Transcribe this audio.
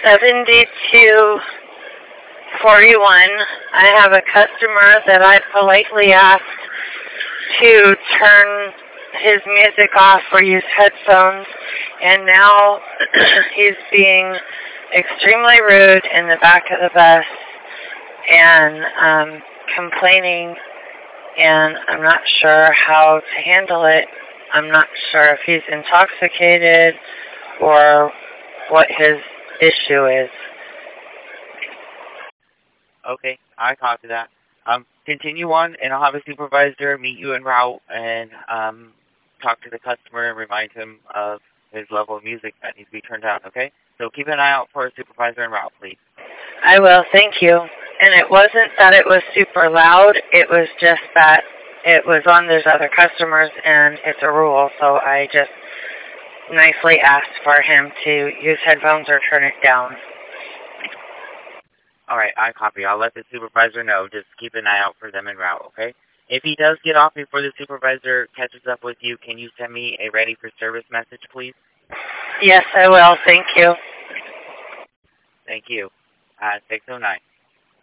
7241. I have a customer that I politely asked to turn his music off or use headphones, and now he's being extremely rude in the back of the bus and complaining, and I'm not sure how to handle it. I'm not sure if he's intoxicated or what his issue is. Okay, I copy that. Continue on, and I'll have a supervisor meet you en route and talk to the customer and remind him of his level of music that needs to be turned down, okay? So keep an eye out for a supervisor en route, please. I will, thank you. And it wasn't that it was super loud, it was just that it was on there's other customers and it's a rule, so I just nicely asked for him to use headphones or turn it down. All right, I copy. I'll let the supervisor know. Just keep an eye out for them en route, okay? If he does get off before the supervisor catches up with you, can you send me a ready for service message, please? Yes, I will. Thank you. Thank you. 609.